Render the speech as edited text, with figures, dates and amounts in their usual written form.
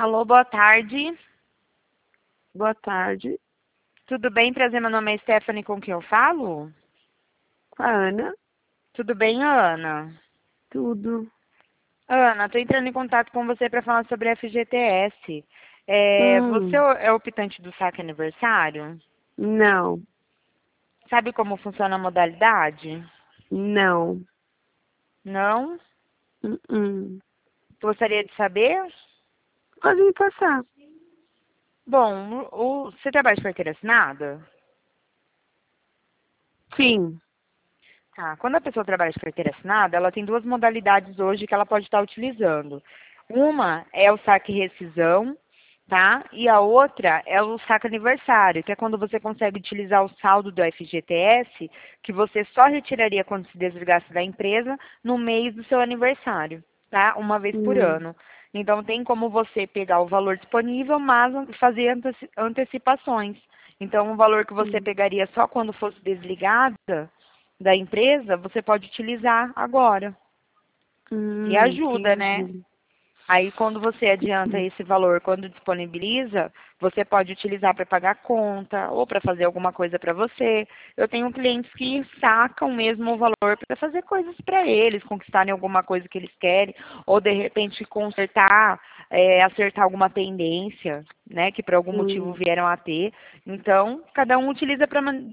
Alô, boa tarde. Boa tarde, Tudo bem? Prazer, meu nome é Stephanie, com quem eu falo? com a Ana. Tudo bem, Ana? Tudo. Ana, estou entrando em contato com você para falar sobre a FGTS. Você Hum, é optante do saque aniversário? não, Sabe como funciona a modalidade? não. Não? Hum. Gostaria de saber? Pode me passar. Bom, você trabalha de carteira assinada? Sim. Tá. Quando a pessoa trabalha de carteira assinada, ela tem duas modalidades hoje que ela pode estar utilizando. Uma é o saque rescisão, tá? E a outra é o saque aniversário, que é quando você consegue utilizar o saldo do FGTS, que você só retiraria quando se desligasse da empresa no mês do seu aniversário, tá? Uma vez por Hum, ano. Então tem como você pegar o valor disponível, mas fazer antecipações. Então o valor que você hum, pegaria só quando fosse desligada da empresa, você pode utilizar agora. E ajuda, né? entendi. Aí, quando você adianta esse valor, quando disponibiliza, você pode utilizar para pagar conta ou para fazer alguma coisa para você. Eu tenho clientes que sacam mesmo o valor para fazer coisas para eles, conquistarem alguma coisa que eles querem, ou de repente consertar, acertar alguma pendência, né, que por algum motivo Hum, vieram a ter. Então, cada um utiliza